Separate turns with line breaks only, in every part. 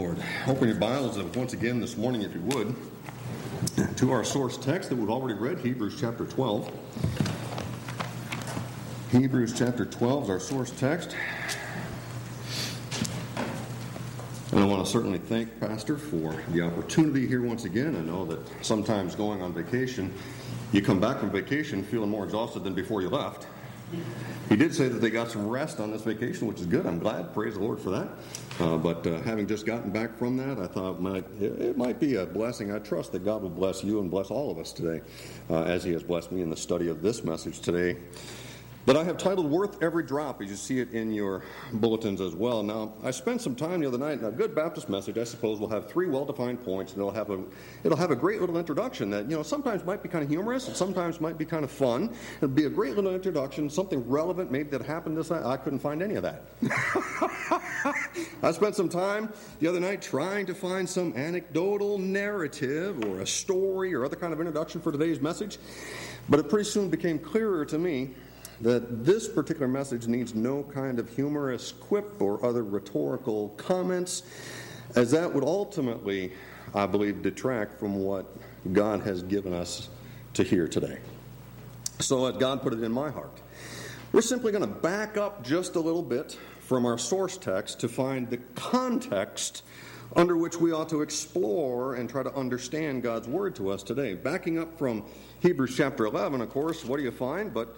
Lord, open your Bibles once again this morning, if you would, to our source text that we've already read, Hebrews chapter 12. Hebrews chapter 12 is our source text. And I want to certainly thank Pastor for the opportunity here once again. I know that sometimes going on vacation, you come back from vacation feeling more exhausted than before you left. He did say that they got some rest on this vacation, which is good. I'm glad. Praise the Lord for that. But having just gotten back from that, I thought it might be a blessing. I trust that God will bless you and bless all of us today, as He has blessed me in the study of this message today, that I have titled Worth Every Drop, as you see it in your bulletins as well. Now, I spent some time the other night, and a good Baptist message, I suppose, will have three well-defined points, and it'll have a great little introduction that, sometimes might be kind of humorous, and sometimes might be kind of fun. It'll be a great little introduction, something relevant maybe that happened this night. I couldn't find any of that. I spent some time the other night trying to find some anecdotal narrative or a story or other kind of introduction for today's message, but it pretty soon became clearer to me that this particular message needs no kind of humorous quip or other rhetorical comments, as that would ultimately, I believe, detract from what God has given us to hear today. So let God put it in my heart. We're simply going to back up just a little bit from our source text to find the context under which we ought to explore and try to understand God's Word to us today. Backing up from Hebrews chapter 11, of course, what do you find? But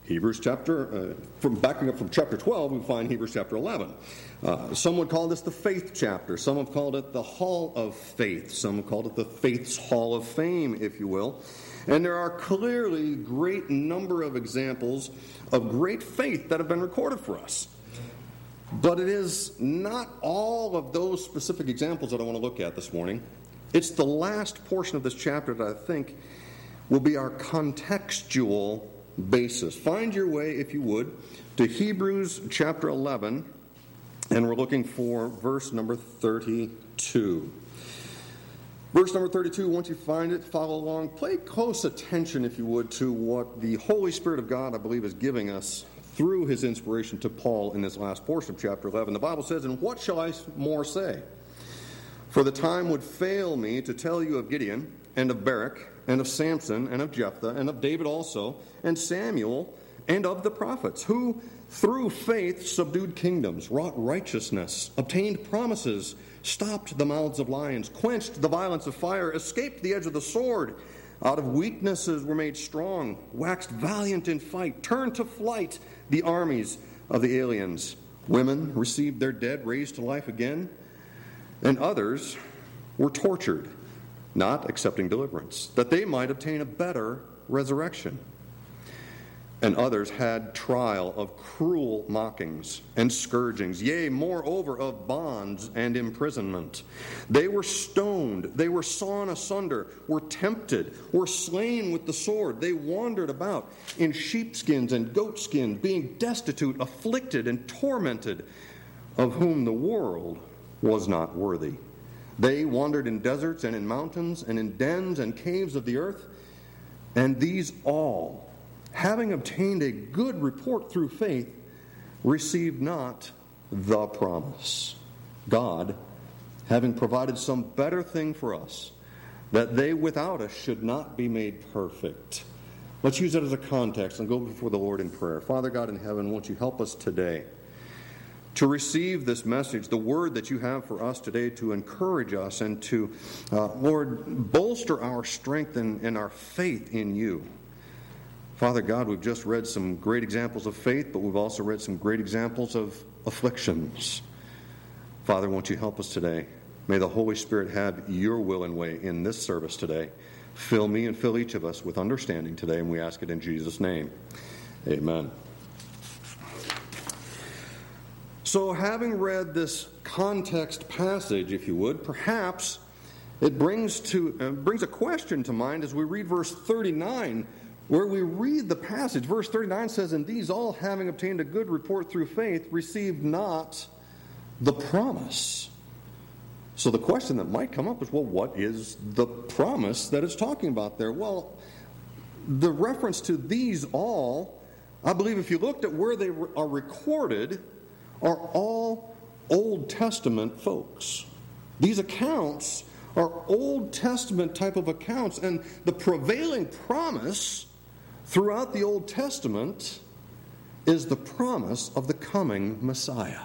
backing up from chapter 12, we find Hebrews chapter 11. Some would call this the faith chapter. Some have called it the Hall of Faith. Some have called it the Faith's Hall of Fame, if you will. And there are clearly great number of examples of great faith that have been recorded for us. But it is not all of those specific examples that I want to look at this morning. It's the last portion of this chapter that I think will be our contextual basis. Find your way, if you would, to Hebrews chapter 11, and we're looking for verse number 32. Verse number 32, once you find it, follow along. Pay close attention, if you would, to what the Holy Spirit of God, I believe, is giving us through His inspiration to Paul in this last portion of chapter 11. The Bible says, "And what shall I more say? For the time would fail me to tell you of Gideon, and of Barak, and of Samson, and of Jephthah, and of David also, and Samuel, and of the prophets, who through faith subdued kingdoms, wrought righteousness, obtained promises, stopped the mouths of lions, quenched the violence of fire, escaped the edge of the sword, out of weaknesses were made strong, waxed valiant in fight, turned to flight the armies of the aliens. Women received their dead raised to life again, and others were tortured, not accepting deliverance, that they might obtain a better resurrection. And others had trial of cruel mockings and scourgings, yea, moreover, of bonds and imprisonment. They were stoned, they were sawn asunder, were tempted, were slain with the sword. They wandered about in sheepskins and goatskins, being destitute, afflicted, and tormented, of whom the world was not worthy. They wandered in deserts and in mountains and in dens and caves of the earth, and these all, having obtained a good report through faith, received not the promise. God, having provided some better thing for us, that they without us should not be made perfect." Let's use that as a context and go before the Lord in prayer. Father God in heaven, won't you help us today to receive this message, the word that you have for us today, to encourage us and to, Lord, bolster our strength and our faith in you. Father God, we've just read some great examples of faith, but we've also read some great examples of afflictions. Father, won't you help us today? May the Holy Spirit have your will and way in this service today. Fill me and fill each of us with understanding today, and we ask it in Jesus' name. Amen. So having read this context passage, if you would, perhaps it brings a question to mind as we read verse 39, where we read the passage. Verse 39 says, "And these all, having obtained a good report through faith, received not the promise." So the question that might come up is, well, what is the promise that it's talking about there? Well, the reference to "these all," I believe if you looked at where they are recorded, are all Old Testament folks. These accounts are Old Testament type of accounts, and the prevailing promise throughout the Old Testament is the promise of the coming Messiah.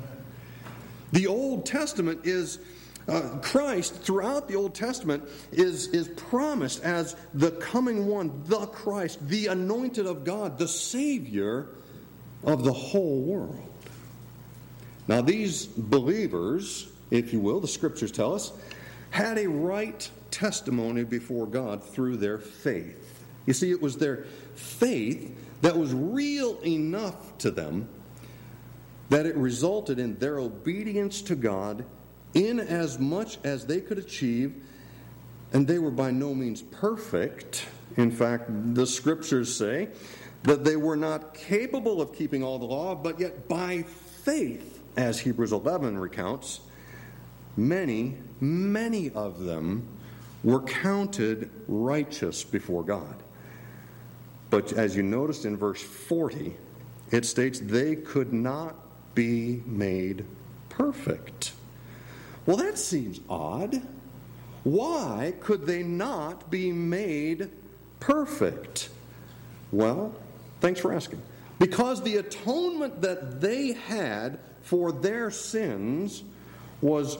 The Old Testament is Christ throughout the Old Testament is promised as the coming one, the Christ, the anointed of God, the Savior of the whole world. Now these believers, if you will, the Scriptures tell us, had a right testimony before God through their faith. You see, it was their faith that was real enough to them that it resulted in their obedience to God in as much as they could achieve, and they were by no means perfect. In fact, the Scriptures say that they were not capable of keeping all the law, but yet by faith, as Hebrews 11 recounts, many of them were counted righteous before God. But as you noticed in verse 40, it states they could not be made perfect. Well, that seems odd. Why could they not be made perfect? Well, thanks for asking. Because the atonement that they had for their sins was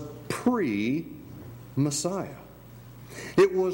pre-Messiah. It was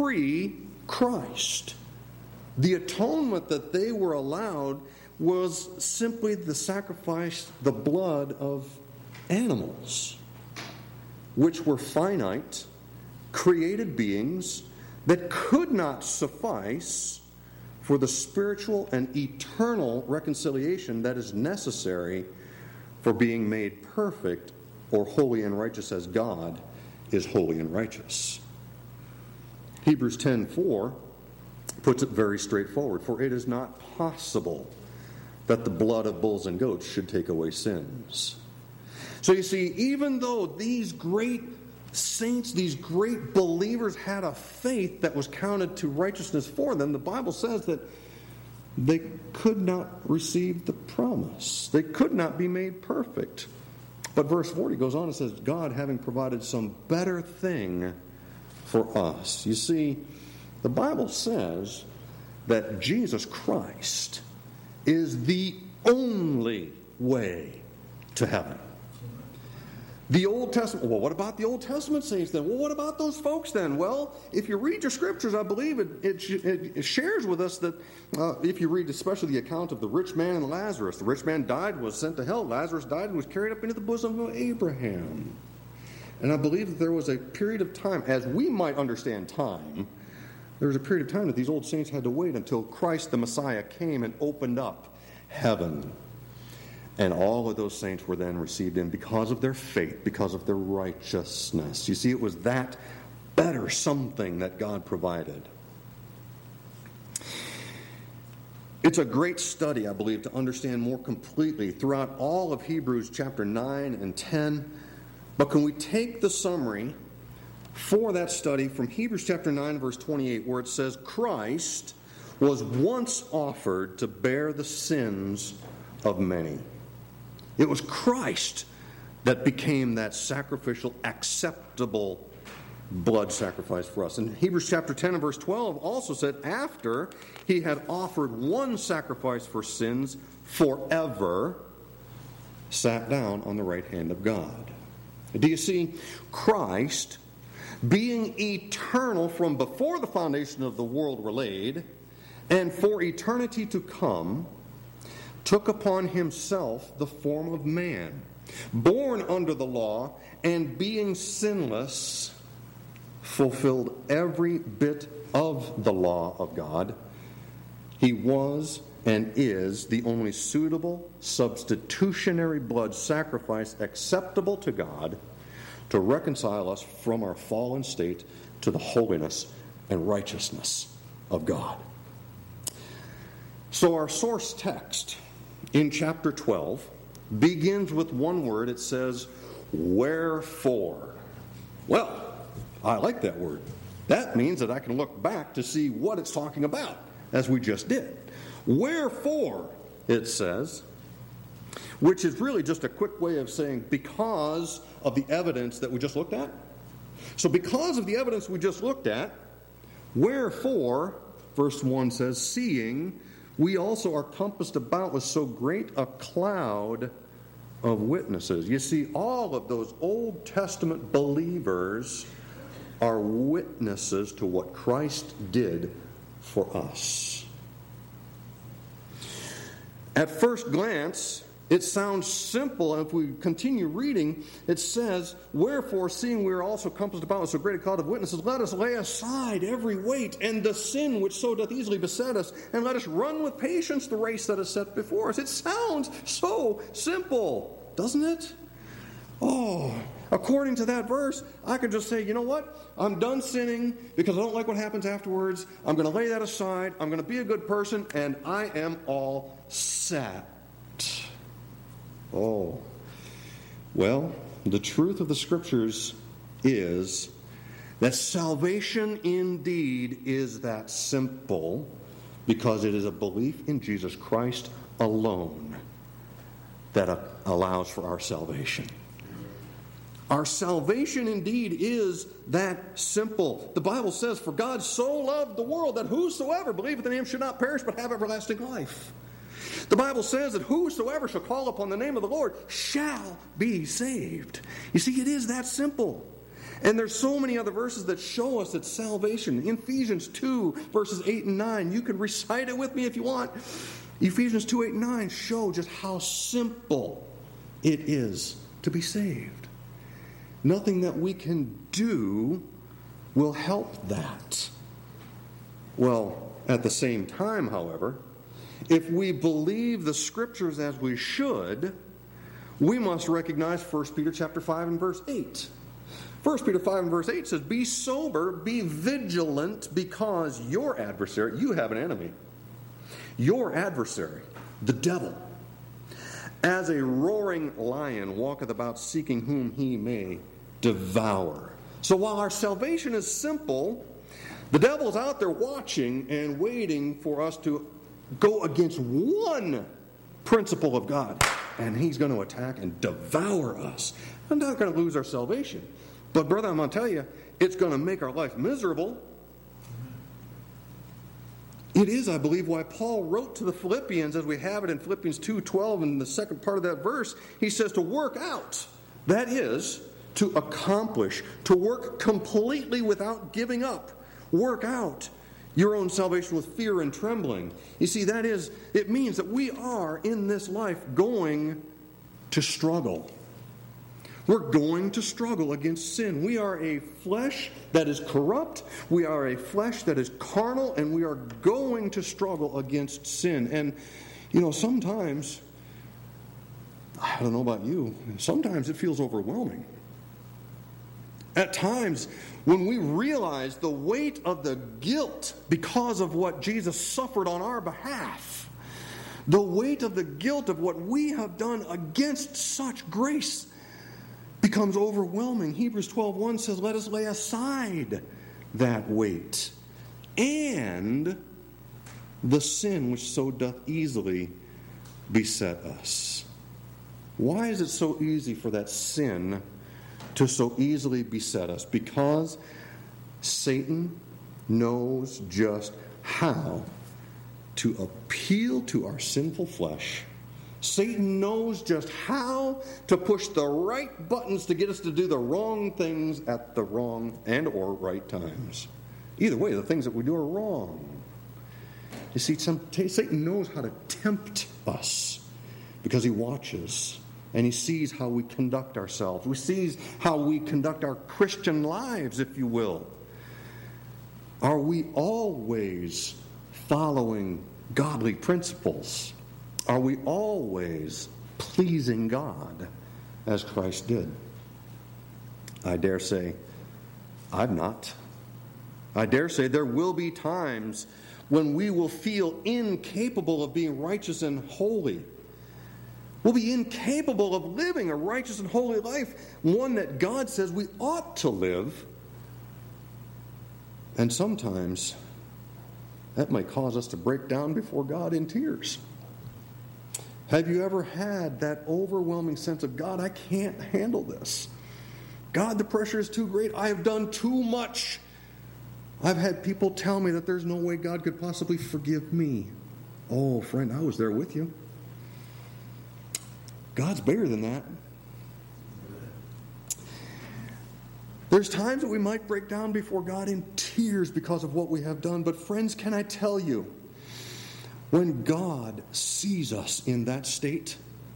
pre-Christ. The atonement that they were allowed was simply the sacrifice, the blood of animals, which were finite, created beings that could not suffice for the spiritual and eternal reconciliation that is necessary for being made perfect or holy and righteous as God is holy and righteous. Hebrews 10:4 puts it very straightforward. For it is not possible that the blood of bulls and goats should take away sins. So you see, even though these great saints, these great believers had a faith that was counted to righteousness for them, the Bible says that they could not receive the promise. They could not be made perfect. But verse 40 goes on and says, God having provided some better thing for us. You see, the Bible says that Jesus Christ is the only way to heaven. The Old Testament, well, what about the Old Testament saints then? Well, what about those folks then? Well, if you read your Scriptures, I believe it shares with us that if you read especially the account of the rich man and Lazarus, the rich man died, was sent to hell. Lazarus died and was carried up into the bosom of Abraham. And I believe that there was a period of time, as we might understand time, there was a period of time that these old saints had to wait until Christ the Messiah came and opened up heaven. And all of those saints were then received in because of their faith, because of their righteousness. You see, it was that better something that God provided. It's a great study, I believe, to understand more completely throughout all of Hebrews chapter 9 and 10. But can we take the summary for that study from Hebrews chapter 9, verse 28, where it says, Christ was once offered to bear the sins of many. It was Christ that became that sacrificial, acceptable blood sacrifice for us. And Hebrews chapter 10 and verse 12 also said, after he had offered one sacrifice for sins forever, sat down on the right hand of God. Do you see? Christ, being eternal from before the foundation of the world were laid, and for eternity to come, took upon himself the form of man, born under the law, and being sinless, fulfilled every bit of the law of God. He was and is the only suitable substitutionary blood sacrifice acceptable to God to reconcile us from our fallen state to the holiness and righteousness of God. So our source text in chapter 12 begins with one word. It says, wherefore. Well, I like that word. That means that I can look back to see what it's talking about, as we just did. Wherefore, it says, which is really just a quick way of saying because of the evidence that we just looked at. So because of the evidence we just looked at, wherefore, verse 1 says, seeing we also are compassed about with so great a cloud of witnesses. You see, all of those Old Testament believers are witnesses to what Christ did for us. At first glance, it sounds simple, and if we continue reading, it says, wherefore, seeing we are also compassed about with so great a cloud of witnesses, let us lay aside every weight and the sin which so doth easily beset us, and let us run with patience the race that is set before us. It sounds so simple, doesn't it? Oh, according to that verse, I could just say, you know what? I'm done sinning because I don't like what happens afterwards. I'm going to lay that aside. I'm going to be a good person, and I am all set. Oh, well, the truth of the Scriptures is that salvation indeed is that simple because it is a belief in Jesus Christ alone that allows for our salvation. Our salvation indeed is that simple. The Bible says, for God so loved the world that whosoever believeth in him should not perish but have everlasting life. The Bible says that whosoever shall call upon the name of the Lord shall be saved. You see, it is that simple. And there's so many other verses that show us that salvation. In Ephesians 2, verses 8 and 9, you can recite it with me if you want. Ephesians 2, 8 and 9 show just how simple it is to be saved. Nothing that we can do will help that. Well, at the same time, however, if we believe the Scriptures as we should, we must recognize 1 Peter chapter 5 and verse 8. 1 Peter 5 and verse 8 says, be sober, be vigilant, because your adversary, you have an enemy. Your adversary, the devil, as a roaring lion walketh about seeking whom he may devour. So while our salvation is simple, the devil's out there watching and waiting for us to go against one principle of God, and he's going to attack and devour us. I'm not going to lose our salvation, but brother, I'm going to tell you, it's going to make our life miserable. It is, I believe, why Paul wrote to the Philippians, as we have it in Philippians 2:12, in the second part of that verse, he says to work out, that is, to accomplish, to work completely without giving up, work out your own salvation with fear and trembling. You see, that is, it means that we are in this life going to struggle. We're going to struggle against sin. We are a flesh that is corrupt. We are a flesh that is carnal, and we are going to struggle against sin. And, you know, sometimes, I don't know about you, sometimes it feels overwhelming. At times, when we realize the weight of the guilt because of what Jesus suffered on our behalf, the weight of the guilt of what we have done against such grace becomes overwhelming. Hebrews 12:1 says, let us lay aside that weight and the sin which so doth easily beset us. Why is it so easy for that sin to so easily beset us? Because Satan knows just how to appeal to our sinful flesh. Satan knows just how to push the right buttons to get us to do the wrong things at the wrong and or right times. Either way, the things that we do are wrong. You see, Satan knows how to tempt us because he watches and he sees how we conduct ourselves. He sees how we conduct our Christian lives, if you will. Are we always following godly principles? Are we always pleasing God as Christ did? I dare say I've not. I dare say there will be times when we will feel incapable of being righteous and holy. We'll be incapable of living a righteous and holy life, one that God says we ought to live. And sometimes that might cause us to break down before God in tears. Have you ever had that overwhelming sense of, God, I can't handle this. God, the pressure is too great. I have done too much. I've had people tell me that there's no way God could possibly forgive me. Oh, friend, I was there with you. God's bigger than that. There's times that we might break down before God in tears because of what we have done. But friends, can I tell you, when God sees us in that state,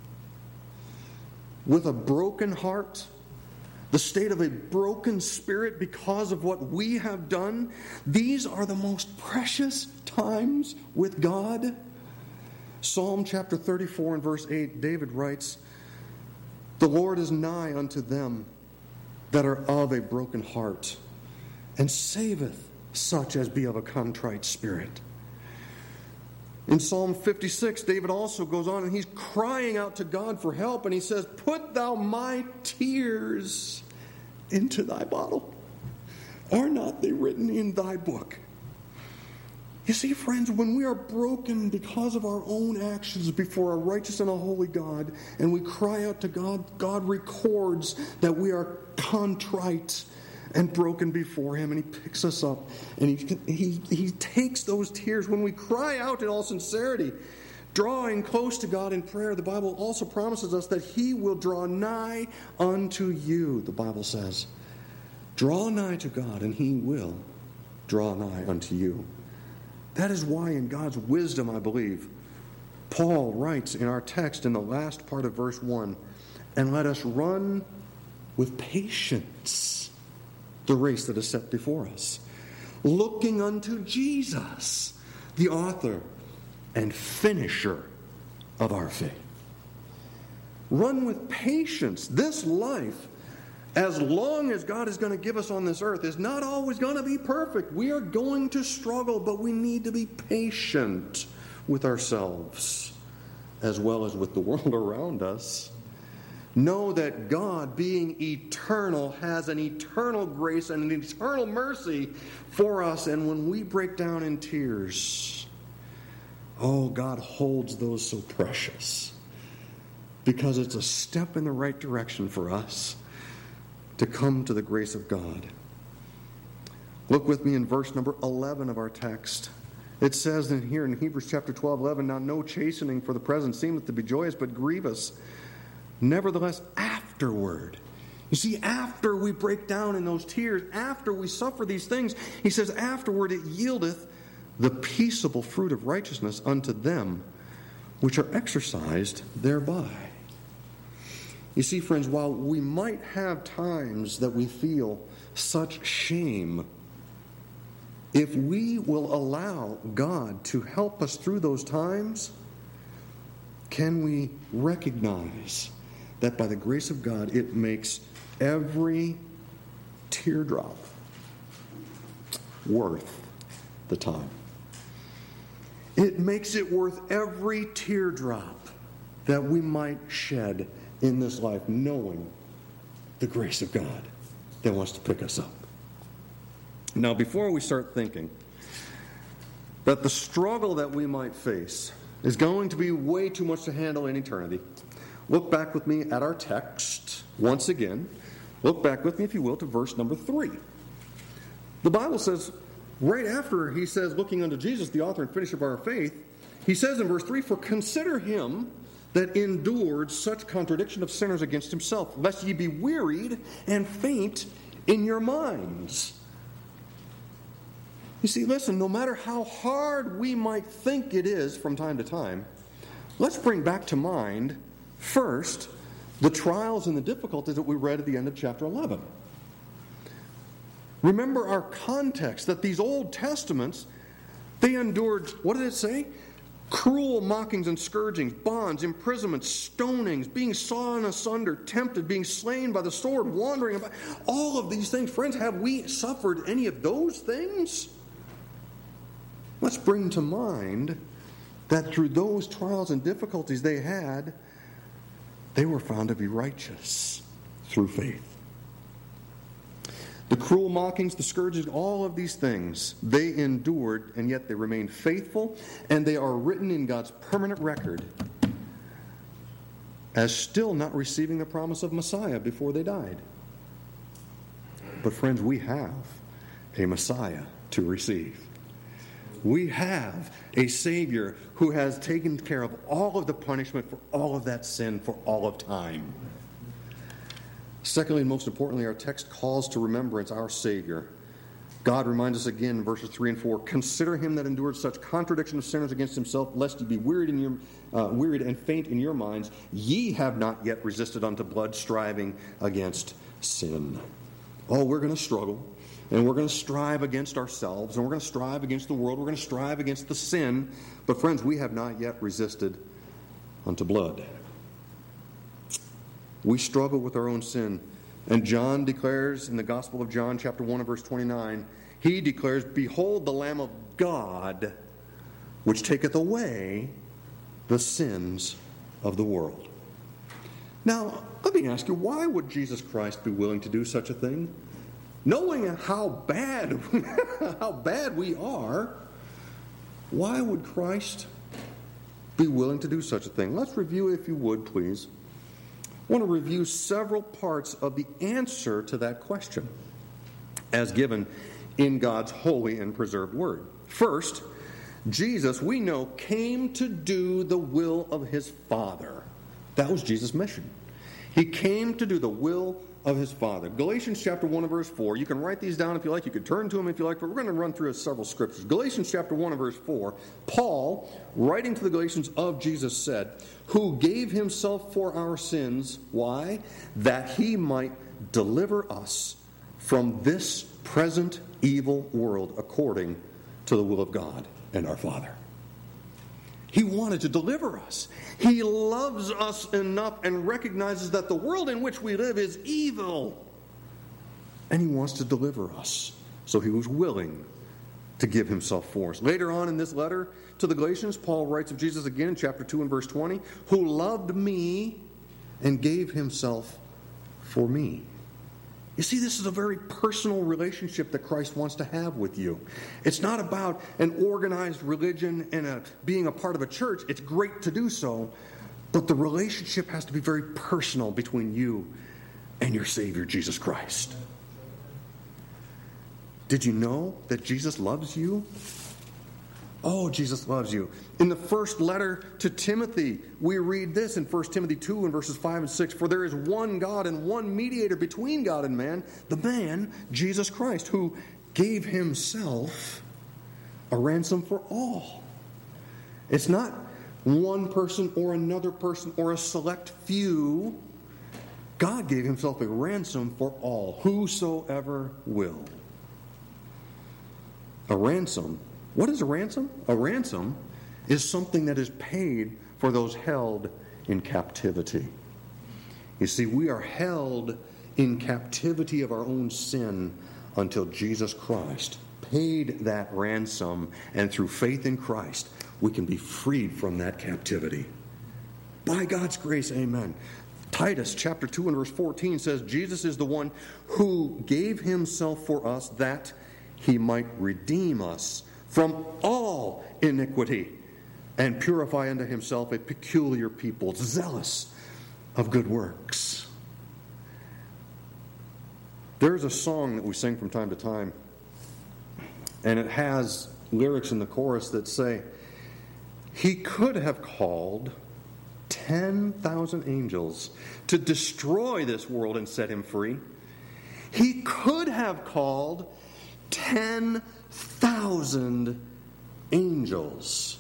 with a broken heart, the state of a broken spirit because of what we have done, these are the most precious times with God. Psalm chapter 34 and verse 8, David writes, "The Lord is nigh unto them that are of a broken heart, and saveth such as be of a contrite spirit." In Psalm 56, David also goes on and he's crying out to God for help, and he says, "Put thou my tears into thy bottle. Are not they written in thy book?" You see, friends, when we are broken because of our own actions before a righteous and a holy God, and we cry out to God, God records that we are contrite and broken before Him, and He picks us up, and He takes those tears when we cry out in all sincerity, drawing close to God in prayer. The Bible also promises us that He will draw nigh unto you, the Bible says. Draw nigh to God, and He will draw nigh unto you. That is why in God's wisdom, I believe, Paul writes in our text in the last part of verse 1, "And let us run with patience the race that is set before us, looking unto Jesus, the author and finisher of our faith." Run with patience. This life, as long as God is going to give us on this earth, is not always going to be perfect. We are going to struggle, but we need to be patient with ourselves as well as with the world around us. Know that God, being eternal, has an eternal grace and an eternal mercy for us. And when we break down in tears, oh, God holds those so precious, because it's a step in the right direction for us to come to the grace of God. Look with me in verse number 11 of our text. It says in here in Hebrews chapter 12, 11, "Now no chastening for the present seemeth to be joyous, but grievous. Nevertheless, afterward." You see, after we break down in those tears, after we suffer these things, he says, "Afterward it yieldeth the peaceable fruit of righteousness unto them which are exercised thereby." You see, friends, while we might have times that we feel such shame, if we will allow God to help us through those times, can we recognize that by the grace of God, it makes every teardrop worth the time? It makes it worth every teardrop that we might shed in this life, knowing the grace of God that wants to pick us up. Now, before we start thinking that the struggle that we might face is going to be way too much to handle in eternity, look back with me at our text once again. Look back with me, if you will, to verse number 3. The Bible says, right after he says, looking unto Jesus, the author and finisher of our faith, he says in verse 3, "For consider him that endured such contradiction of sinners against himself, lest ye be wearied and faint in your minds." You see, listen, no matter how hard we might think it is from time to time, let's bring back to mind first the trials and the difficulties that we read at the end of chapter 11. Remember our context, that these Old Testaments, they endured, what did it say? Cruel mockings and scourgings, bonds, imprisonments, stonings, being sawn asunder, tempted, being slain by the sword, wandering about. All of these things, friends, have we suffered any of those things? Let's bring to mind that through those trials and difficulties they had, they were found to be righteous through faith. The cruel mockings, the scourges, all of these things, they endured, and yet they remained faithful, and they are written in God's permanent record as still not receiving the promise of Messiah before they died. But friends, we have a Messiah to receive. We have a Savior who has taken care of all of the punishment for all of that sin for all of time. Secondly, and most importantly, our text calls to remembrance our Savior. God reminds us again in verses 3 and 4, "Consider him that endured such contradiction of sinners against himself, lest ye be wearied and faint in your minds. Ye have not yet resisted unto blood, striving against sin." Oh, we're going to struggle, and we're going to strive against ourselves, and we're going to strive against the world, we're going to strive against the sin. But friends, we have not yet resisted unto blood. We struggle with our own sin. And John declares in the Gospel of John, chapter 1 and verse 29, he declares, "Behold the Lamb of God, which taketh away the sins of the world." Now, let me ask you, why would Jesus Christ be willing to do such a thing? Knowing how bad we are, why would Christ be willing to do such a thing? Let's review, if you would, please. I want to review several parts of the answer to that question as given in God's holy and preserved word. First, Jesus, we know, came to do the will of his Father. That was Jesus' mission. He came to do the will of his Father. Galatians chapter 1 and verse 4. You can write these down if you like. You could turn to them if you like. But we're going to run through several scriptures. Galatians chapter 1 and verse 4. Paul, writing to the Galatians of Jesus, said, "Who gave himself for our sins." Why? "That he might deliver us from this present evil world according to the will of God and our Father." He wanted to deliver us. He loves us enough and recognizes that the world in which we live is evil. And he wants to deliver us. So he was willing to give himself for us. Later on in this letter to the Galatians, Paul writes of Jesus again in chapter 2 and verse 20, "Who loved me and gave himself for me." You see, this is a very personal relationship that Christ wants to have with you. It's not about an organized religion and being a part of a church. It's great to do so, but the relationship has to be very personal between you and your Savior, Jesus Christ. Did you know that Jesus loves you? Oh, Jesus loves you. In the first letter to Timothy, we read this in 1 Timothy 2 and verses 5 and 6. "For there is one God and one mediator between God and man, the man, Jesus Christ, who gave himself a ransom for all." It's not one person or another person or a select few. God gave himself a ransom for all, whosoever will. A ransom. What is a ransom? A ransom is something that is paid for those held in captivity. You see, we are held in captivity of our own sin until Jesus Christ paid that ransom, and through faith in Christ, we can be freed from that captivity. By God's grace, amen. Titus chapter 2 and verse 14 says, "Jesus is the one who gave himself for us that he might redeem us from all iniquity, and purify unto himself a peculiar people, zealous of good works." There's a song that we sing from time to time, and it has lyrics in the chorus that say, "He could have called 10,000 angels to destroy this world and set him free. He could have called 10,000 angels.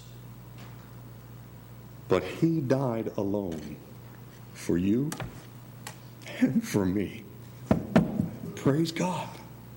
But he died alone for you and for me." Praise God.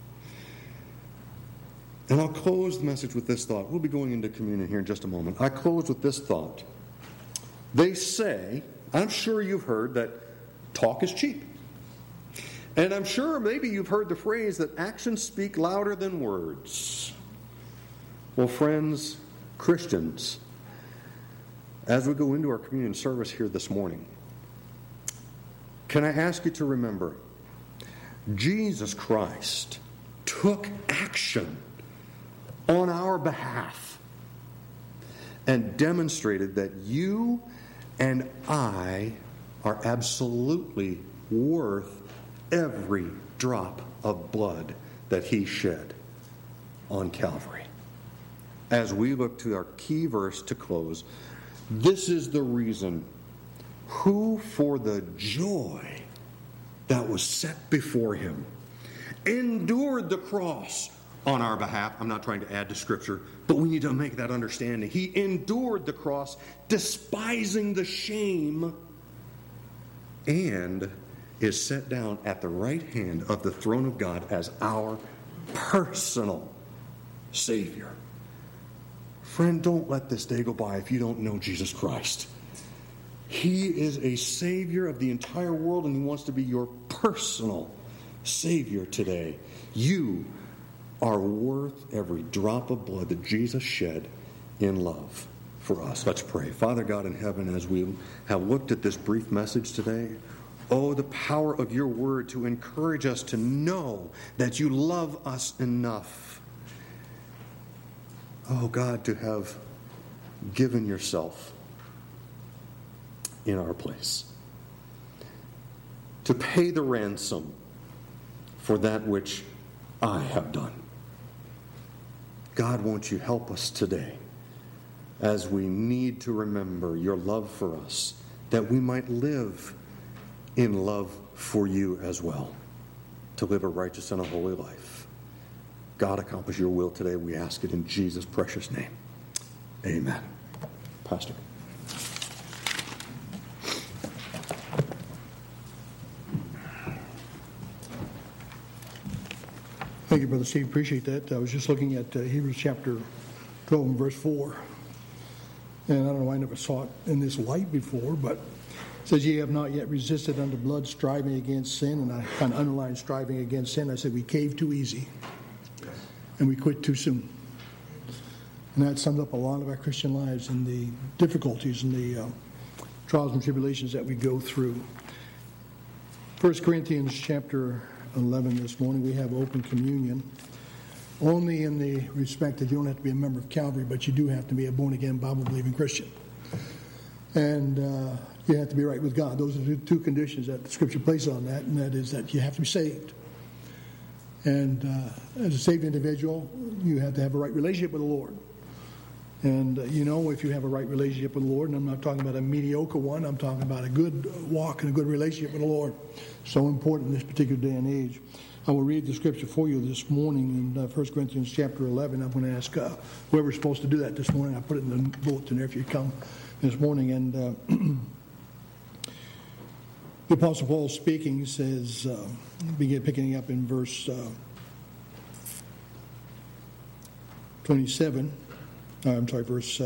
And I'll close the message with this thought. We'll be going into communion here in just a moment. I close with this thought. They say, I'm sure you've heard that talk is cheap. And I'm sure maybe you've heard the phrase that actions speak louder than words. Well, friends, Christians, as we go into our communion service here this morning, can I ask you to remember, Jesus Christ took action on our behalf and demonstrated that you and I are absolutely worth every drop of blood that he shed on Calvary. As we look to our key verse to close, this is the reason: who for the joy that was set before him endured the cross on our behalf. I'm not trying to add to Scripture, but we need to make that understanding. He endured the cross, despising the shame, and is set down at the right hand of the throne of God as our personal Savior. Friend, don't let this day go by if you don't know Jesus Christ. He is a Savior of the entire world, and He wants to be your personal Savior today. You are worth every drop of blood that Jesus shed in love for us. Let's pray. Father God in heaven, as we have looked at this brief message today, oh, the power of your word to encourage us to know that you love us enough. Oh, God, to have given yourself in our place, to pay the ransom for that which I have done. God, won't you help us today as we need to remember your love for us, that we might live in love for you as well, to live a righteous and a holy life. God, accomplish your will today. We ask it in Jesus' precious name. Amen. Pastor.
Thank you, Brother Steve. Appreciate that. I was just looking at Hebrews chapter 12 and verse 4. And I don't know, I never saw it in this light before, but it says, ye have not yet resisted unto blood, striving against sin. And I kind of underlined striving against sin. I said, we cave too easy. And we quit too soon. And that sums up a lot of our Christian lives and the difficulties and the trials and tribulations that we go through. 1 Corinthians chapter 11 this morning, we have open communion. Only in the respect that you don't have to be a member of Calvary, but you do have to be a born-again, Bible-believing Christian. And you have to be right with God. Those are the two conditions that the Scripture places on that, and that is that you have to be saved. And as a saved individual, you have to have a right relationship with the Lord. And if you have a right relationship with the Lord, and I'm not talking about a mediocre one, I'm talking about a good walk and a good relationship with the Lord. So important in this particular day and age. I will read the Scripture for you this morning in 1 Corinthians chapter 11. I'm going to ask whoever's supposed to do that this morning. I put it in the bulletin there if you come this morning. And the Apostle Paul speaking says, begin picking up in verse 27. Verse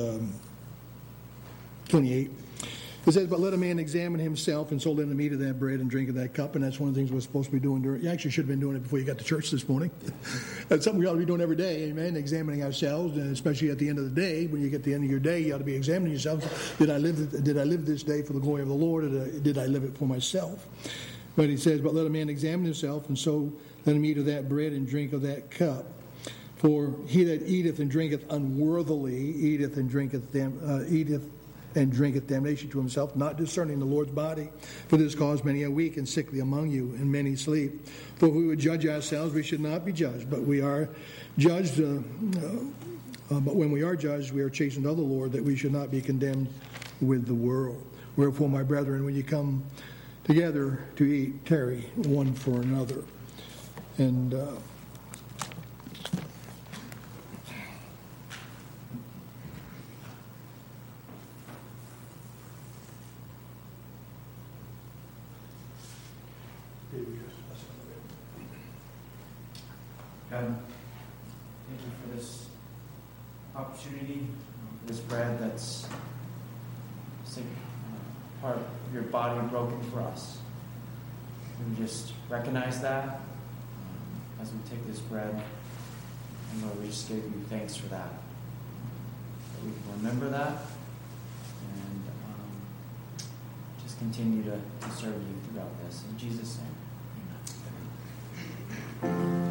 28. It says, but let a man examine himself, and so let him eat of that bread and drink of that cup. And that's one of the things we're supposed to be doing. You actually should have been doing it before you got to church this morning. That's something we ought to be doing every day, amen, examining ourselves, and especially at the end of the day. When you get to the end of your day, you ought to be examining yourself. Did I live this day for the glory of the Lord, or did I live it for myself? But he says, but let a man examine himself, and so let him eat of that bread and drink of that cup. For he that eateth and drinketh unworthily eateth and drinketh damnation to himself, not discerning the Lord's body. For this cause many are weak and sickly among you, and many sleep. For if we would judge ourselves, we should not be judged. But we are judged. But when we are judged, we are chastened of the Lord, that we should not be condemned with the world. Wherefore, my brethren, when you come together to eat, tarry one for another. And
God, thank you for this opportunity, for this bread that's part of your body broken for us. And we just recognize that as we take this bread. And Lord, we just give you thanks for that. That we can remember that and just continue to serve you throughout this. In Jesus' name, amen.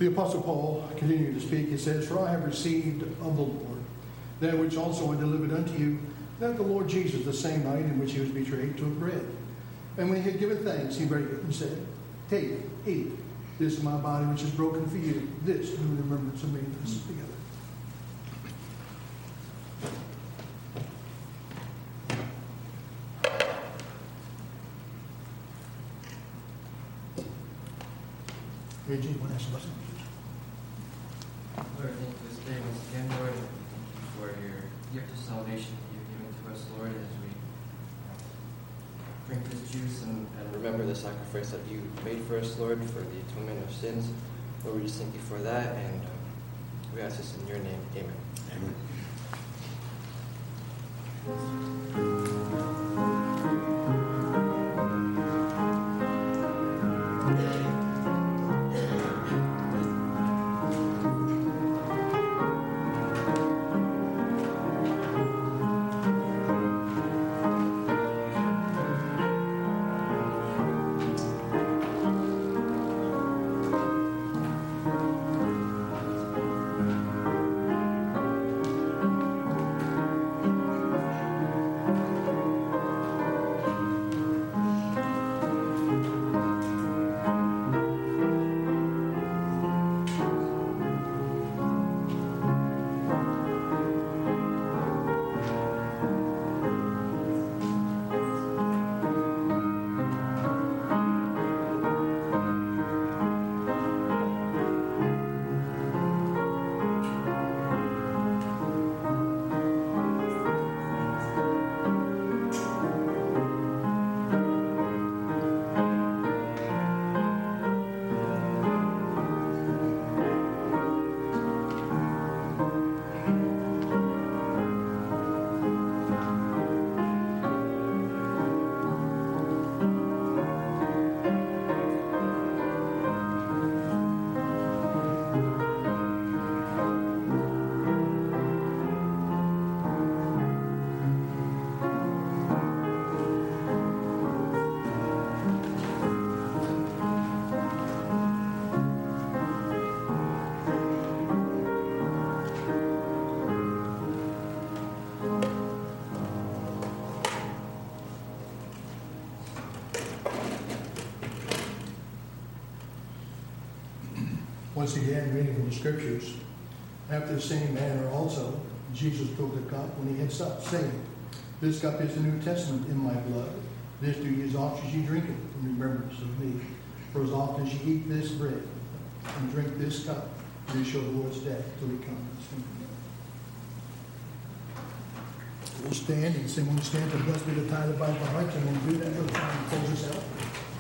The Apostle Paul, continuing to speak, he says, "For I have received of the Lord that which also I delivered unto you, that the Lord Jesus, the same night in which he was betrayed, took bread. And when he had given thanks, he brake it and said, Take, eat. This is my body which is broken for you. This do in remembrance of me." Let's together. Reggie, you want to ask a question?
Lord, thank you this day once again, Lord, for your gift of salvation that you've given to us, Lord, as we drink this juice and remember the sacrifice that you made for us, Lord, for the atonement of sins. Lord, we just thank you for that, and we ask this in your name. Amen.
Amen. Once again, reading from the Scriptures, after the same manner also, Jesus took the cup when he had supped, saying, This cup is the New Testament in my blood. This do ye as oft as ye drink it in remembrance of me. For as often as ye eat this bread and drink this cup, ye show the Lord's death till he comes. We'll stand and sing one stand to blessed be the tie that binds my heart, and we'll do that. We'll try and close this out.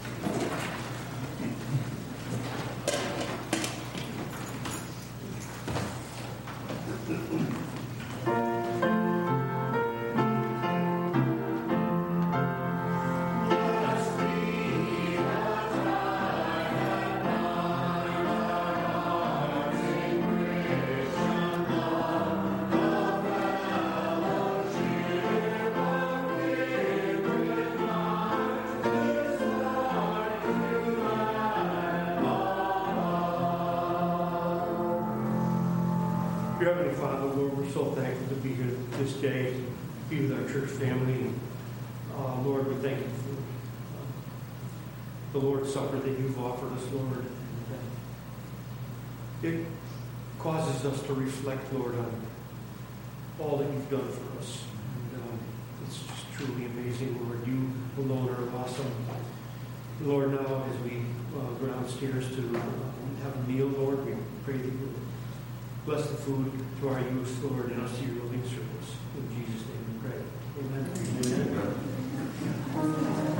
Dear Heavenly Father, Lord, we're so thankful to be here this day, to be with our church family. And Lord, we thank you for the Lord's Supper that you've offered us, Lord. And it causes us to reflect, Lord, on all that you've done for us. And it's just truly amazing, Lord. You alone are awesome. Lord, now as we go downstairs to have a meal, Lord, we pray that you bless the food to our use, Lord, and us to your loving service. In Jesus' name we pray. Amen. Amen.